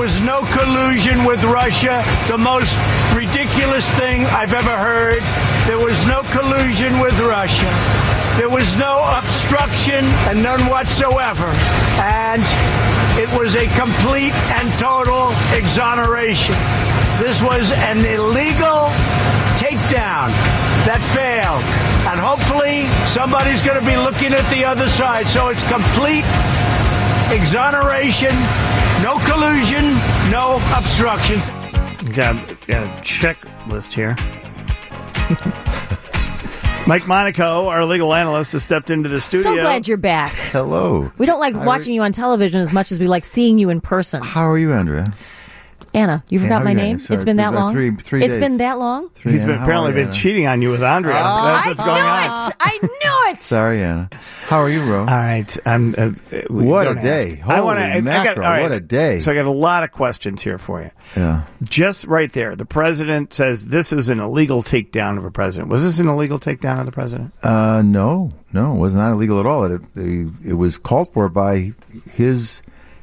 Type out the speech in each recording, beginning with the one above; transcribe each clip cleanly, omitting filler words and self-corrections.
was no collusion with Russia. The most ridiculous thing I've ever heard. There was no collusion with Russia. There was no obstruction and none whatsoever. And it was a complete and total exoneration. This was an illegal takedown that failed. And hopefully somebody's going to be looking at the other side. So it's complete exoneration, no collusion, no obstruction. Got a checklist here. Mike Monaco, our legal analyst, has stepped into the studio. So glad you're back. Hello. We don't like watching you on television as much as we like seeing you in person. How are you, Andrea? Anna, you forgot my name? Sorry, it's been that long? three It's days. been that long? He's apparently been cheating on you with Andrea. That's what's going on. I knew it! Sorry, Anna. How are you, Ro? All right. What a day. Holy mackerel, what a day. So I got a lot of questions here for you. Yeah. Just right there. The president says this is an illegal takedown of a president. Was this an illegal takedown of the president? No, it was not illegal at all. It was called for by his...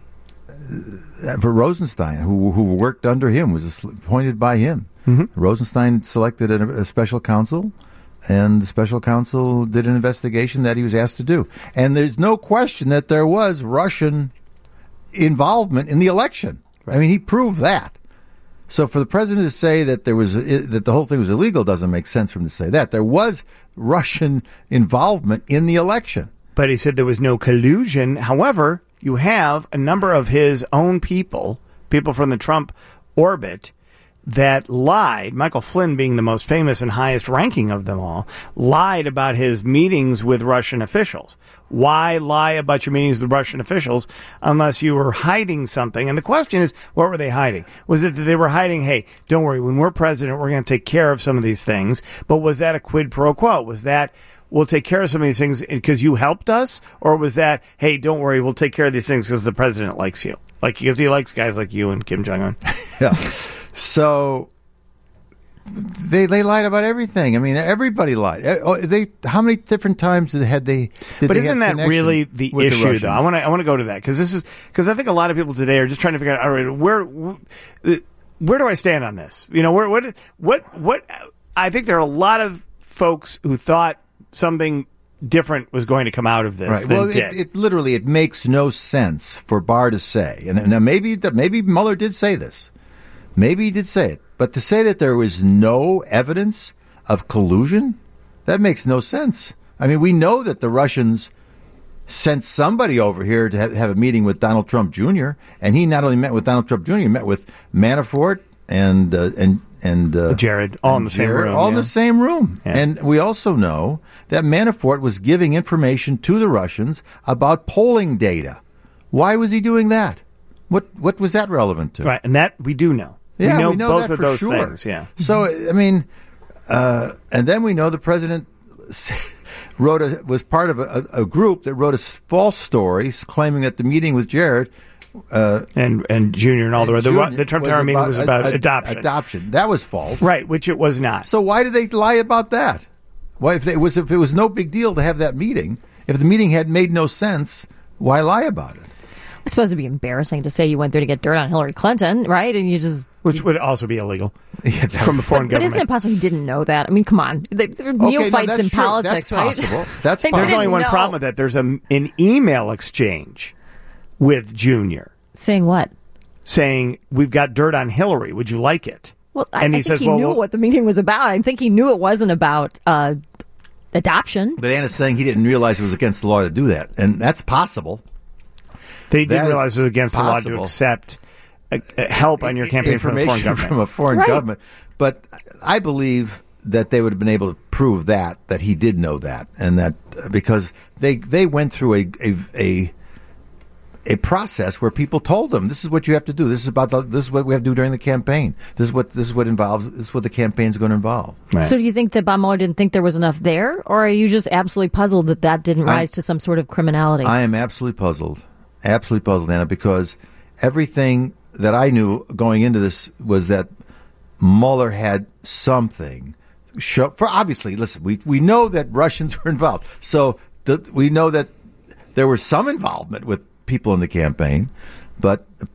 for Rosenstein, who worked under him, was appointed by him. Mm-hmm. Rosenstein selected a special counsel, and the special counsel did an investigation that he was asked to do. And there's no question that there was Russian involvement in the election. Right. I mean, he proved that. So for the president to say that that the whole thing was illegal doesn't make sense for him to say that. There was Russian involvement in the election. But he said there was no collusion. However, you have a number of his own people from the Trump orbit, that lied, Michael Flynn being the most famous and highest ranking of them all, lied about his meetings with Russian officials. Why lie about your meetings with Russian officials unless you were hiding something? And the question is, what were they hiding? Was it that they were hiding, hey, don't worry, when we're president, we're going to take care of some of these things? But was that a quid pro quo? Was that, we'll take care of some of these things because you helped us? Or was that, hey, don't worry, we'll take care of these things because the president likes you? Like, because he likes guys like you and Kim Jong-un. Yeah. So they lied about everything. I mean, everybody lied. How many different times had they? But isn't that really the issue, though? I want to go to that because I think a lot of people today are just trying to figure out, all right, where do I stand on this? You know, what? I think there are a lot of folks who thought something different was going to come out of this. Right. Well, it literally makes no sense for Barr to say, and maybe Mueller did say this. Maybe he did say it. But to say that there was no evidence of collusion, that makes no sense. I mean, we know that the Russians sent somebody over here to have a meeting with Donald Trump Jr., and he not only met with Donald Trump Jr., he met with Manafort and Jared, all in the same room. All in the same room. Yeah. And we also know that Manafort was giving information to the Russians about polling data. Why was he doing that? What was that relevant to? Right, and that we do know. Yeah, we know both that of those sure. things. Yeah. So I mean, and then we know the president was part of a group that wrote a false story claiming that the meeting with Jared and Junior and all the Trump Tower meeting was about adoption. Adoption. That was false. Right, which it was not. So why did they lie about that? Why, if it was no big deal to have that meeting, if the meeting had made no sense, why lie about it? I suppose it'd be embarrassing to say you went there to get dirt on Hillary Clinton, right? And you just... Which would also be illegal from the foreign government. But isn't it possible he didn't know that? I mean, come on. There are neophytes in politics, that's right? Possible. That's possible. There's only one problem with that. There's an email exchange with Junior. Saying what? Saying, we've got dirt on Hillary. Would you like it? Well, I think he knew what the meeting was about. I think he knew it wasn't about adoption. But Anna's saying he didn't realize it was against the law to do that. And that's possible. They didn't realize it was against the law to accept help on your campaign from a foreign government. From a foreign government. But I believe that they would have been able to prove that he did know that, and that because they went through a process where people told them, this is what you have to do. This is what we have to do during the campaign. This is what the campaign is going to involve. Right. So do you think that Bob Mueller didn't think there was enough there, or are you just absolutely puzzled that didn't rise to some sort of criminality? I am absolutely puzzled. Absolutely puzzled, Anna, because everything that I knew going into this was that Mueller had something. Obviously, listen, we know that Russians were involved. So we know that there was some involvement with people in the campaign, but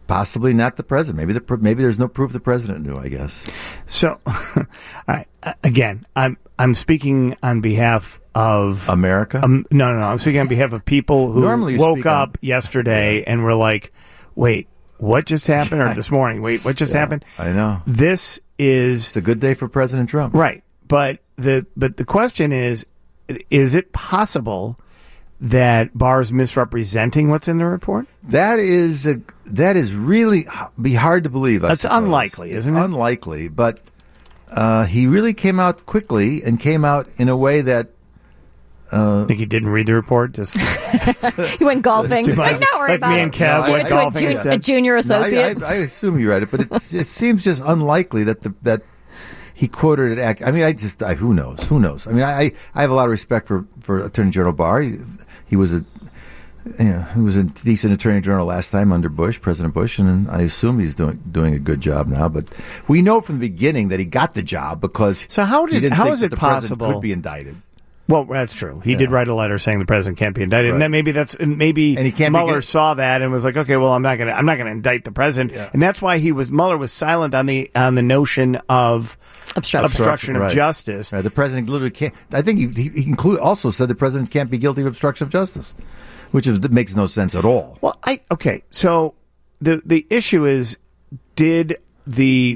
possibly not the president. Maybe there's no proof the president knew, I guess. So, all right, again, I'm speaking on behalf of America. No. I'm speaking on behalf of people who Normally you woke speak up yesterday and were like, "Wait, what just happened?" Or this morning, "Wait, what just happened?" I know. This is It's a good day for President Trump. right, but the question is it possible that Barr's misrepresenting what's in the report? That is really be hard to believe. That's unlikely, isn't it? Unlikely, but he really came out quickly and came out in a way that I think he didn't read the report. Just He went golfing. too much. I'm not worried Like about me it. and Kev He went to golfing a instead. junior associate. I assume you read it, but it seems just unlikely that he quoted it. I mean, who knows? Who knows? I mean, I have a lot of respect for Attorney General Barr. He was a decent Attorney General last time under President Bush, and I assume he's doing a good job now. But we know from the beginning that he got the job because So how he didn't how think is that it the president possible? could be indicted. Well, that's true. He did write a letter saying the president can't be indicted, Right. and then maybe And he can't be Mueller good- saw that and was like, okay, well, I'm not gonna indict the president, Yeah. and that's why Mueller was silent on the notion of obstruction of Right. justice. Right. The president literally can't. I think he also said the president can't be guilty of obstruction of justice, that makes no sense at all. Well, okay. So the issue is, did the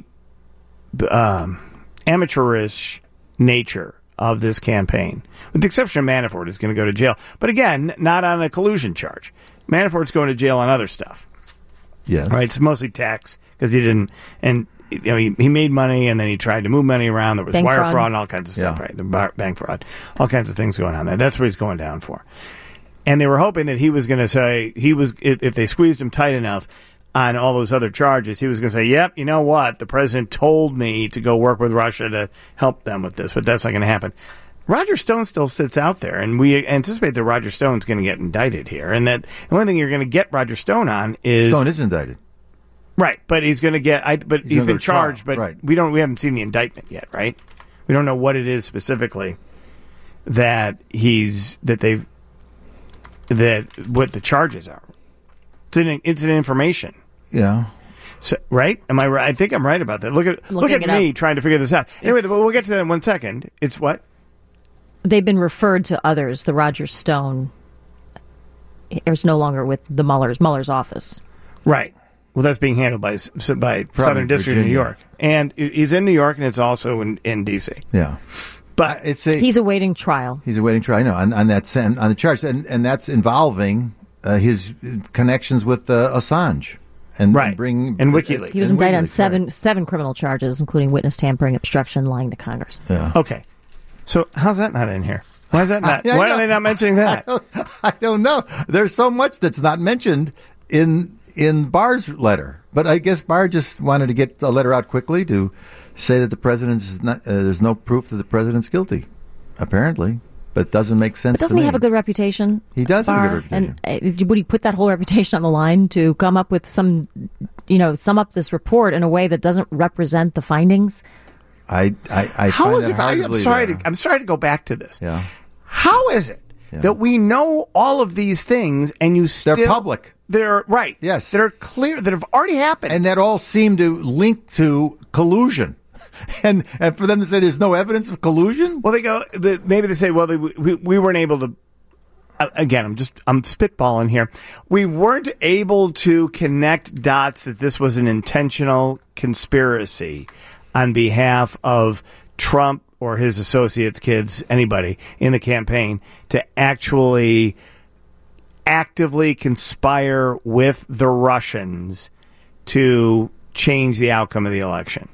amateurish nature of this campaign, with the exception of Manafort, is going to go to jail, but again, not on a collusion charge. Manafort's going to jail on other stuff. Yes. Right. It's mostly tax because he didn't, and he made money and then he tried to move money around. There was Bank wire fraud. fraud and all kinds of stuff. Yeah. Right. The bank fraud, all kinds of things going on there. That's what he's going down for. And they were hoping that he was going to say if they squeezed him tight enough on all those other charges, he was going to say, "Yep, you know what? The president told me to go work with Russia to help them with this," but that's not going to happen. Roger Stone still sits out there, and we anticipate that Roger Stone's going to get indicted here, and that the only thing you're going to get Roger Stone on is Stone is indicted. right, but he's going to get. But he's under been charged, trial, but right. we haven't seen the indictment yet, right? We don't know what it is specifically that what the charges are. It's an information. Yeah. So, right? Am I right? I think I'm right about that. Look at it me up. trying to figure this out. Anyway, we'll get to that in 1 second. It's what? They've been referred to others. The Roger Stone is no longer with the Mueller's office. Right. Well, that's being handled by Southern District of New Virginia. York. And he's in New York, and it's also in D.C. Yeah. But He's awaiting trial. He's awaiting trial. I know on the charge, and that's involving his connections with Assange and Right. and WikiLeaks. He was and indicted on WikiLeaks, seven criminal charges, including witness tampering, obstruction, lying to Congress. right. Yeah. okay. So how's that not in here? Why is that not? I Why know. are they not mentioning that? I don't know. There's so much that's not mentioned in Barr's letter, but I guess Barr just wanted to get a letter out quickly to say that the president's not. There's no proof that the president's guilty, apparently, but it doesn't make sense. But doesn't to he me. have a good reputation? He does have a good Barr? reputation. And would he put that whole reputation on the line to come up with sum up this report in a way that doesn't represent the findings? I How find is that it? hard to I'm believe, sorry. yeah. I'm sorry to go back to this. Yeah. How is it that we know all of these things and you still They're public. They're right. Yes. that are clear that have already happened. And that all seem to link to collusion. And for them to say there's no evidence of collusion? well, maybe they say, well, we weren't able to. Again, I'm spitballing here. We weren't able to connect dots that this was an intentional conspiracy on behalf of Trump or his associates, kids, anybody in the campaign to actually actively conspire with the Russians to change the outcome of the election.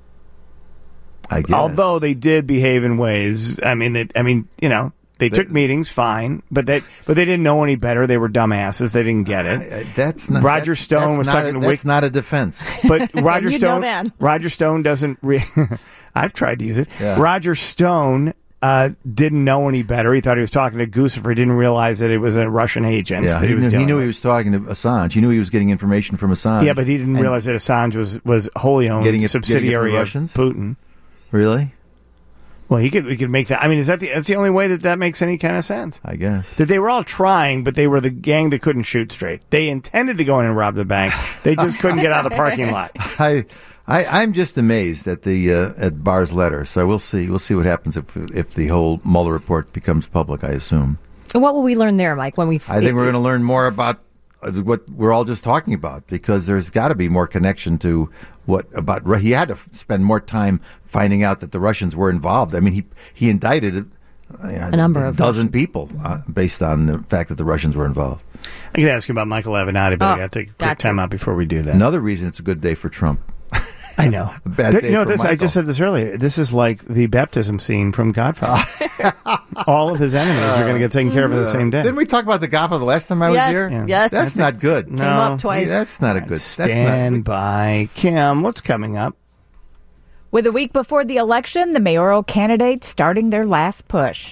I guess. Although they did behave in ways, they took meetings fine, but they didn't know any better. They were dumbasses. They didn't get it. That's not, Roger that's- Stone that's was not talking a, to That's not a defense. But Roger You know Stone, that. Roger Stone doesn't. I've tried to use it. Yeah. Roger Stone didn't know any better. He thought he was talking to Guccifer. He didn't realize that it was a Russian agent. Yeah, that he was knew dealing he with. was talking to Assange. He knew he was getting information from Assange. Yeah, but he didn't realize that Assange was wholly owned Getting it from subsidiary of Russians? Putin. Really? Well, we could make that. I mean, that's the only way that makes any kind of sense? I guess. That they were all trying, but they were the gang that couldn't shoot straight. They intended to go in and rob the bank. They just couldn't get out of the parking lot. I'm just amazed at at Barr's letter. So we'll see. We'll see what happens if the whole Mueller report becomes public, I assume. And what will we learn there, Mike, when I think we're going to learn more about what we're all just talking about, because there's got to be more connection to he had to spend more time finding out that the Russians were involved. I mean, he indicted a number of dozen people based on the fact that the Russians were involved. I could ask you about Michael Avenatti, but I got to take a quick time out before we do that. Another reason it's a good day for Trump. I know. A bad day for Michael. I just said this earlier. This is like the baptism scene from Godfather. All of his enemies are going to get taken care of on the same day. Didn't we talk about the Godfather the last time I was here? Yeah. Yes. That's not good. Came up twice. That's not a good. Stand by. Kim, what's coming up? With a week before the election, the mayoral candidates starting their last push.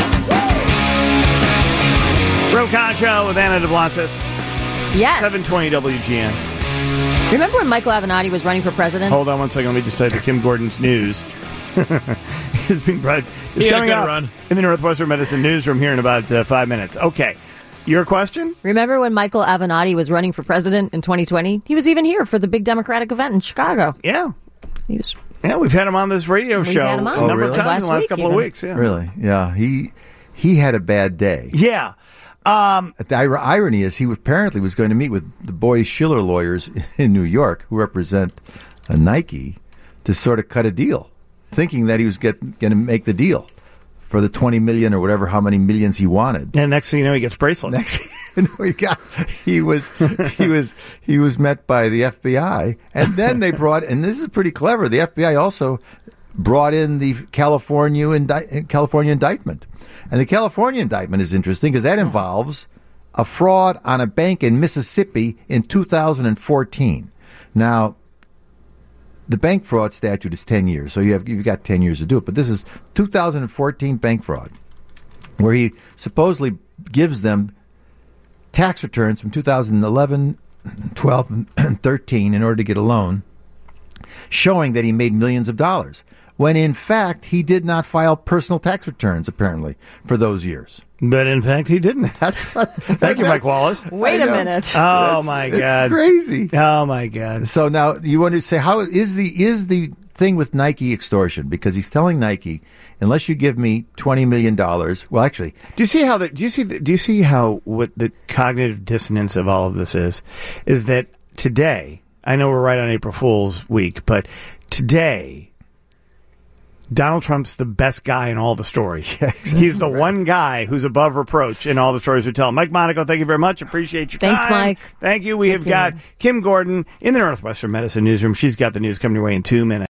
Ro Concho with Anna DeBlantis. Yes. 720 WGN. Remember when Michael Avenatti was running for president? Hold on one second. Let me just tell you the Kim Gordon's news. It's coming up in the Northwestern Medicine Newsroom here in about 5 minutes. Okay. Your question? Remember when Michael Avenatti was running for president in 2020? He was even here for the big Democratic event in Chicago. Yeah. Yeah, we've had him on this radio show had him on. a number of times in the last week, couple of weeks. Yeah. Really? Yeah. He had a bad day. Yeah. The irony is he apparently was going to meet with the Boies Schiller lawyers in New York, who represent Nike, to sort of cut a deal, thinking that he was going to make the deal for the $20 million or whatever, how many millions he wanted. And next thing you know, he gets bracelets. Next thing you know, he was met by the FBI, and then they brought, and this is pretty clever, the FBI also brought in the California indictment. And the California indictment is interesting because that involves a fraud on a bank in Mississippi in 2014. Now, the bank fraud statute is 10 years, so you've got 10 years to do it. But this is 2014 bank fraud, where he supposedly gives them tax returns from 2011, 12, and 13 in order to get a loan, showing that he made millions of dollars, when in fact he did not file personal tax returns, apparently, for those years. But in fact, he didn't. Thank you, Mike Wallace. Wait a minute. Oh, my God. It's crazy. Oh, my God. So now you want to say, how is the thing with Nike extortion? Because he's telling Nike, unless you give me $20 million, well, actually, do you see how what the cognitive dissonance of all of this is that today, I know we're right on April Fool's week, but today, Donald Trump's the best guy in all the stories. Yeah, exactly. He's the one guy who's above reproach in all the stories we tell. Mike Monaco, thank you very much. Appreciate your time. Thanks, Mike. Thank you. We have got Kim Gordon in the Northwestern Medicine Newsroom. She's got the news coming your way in 2 minutes.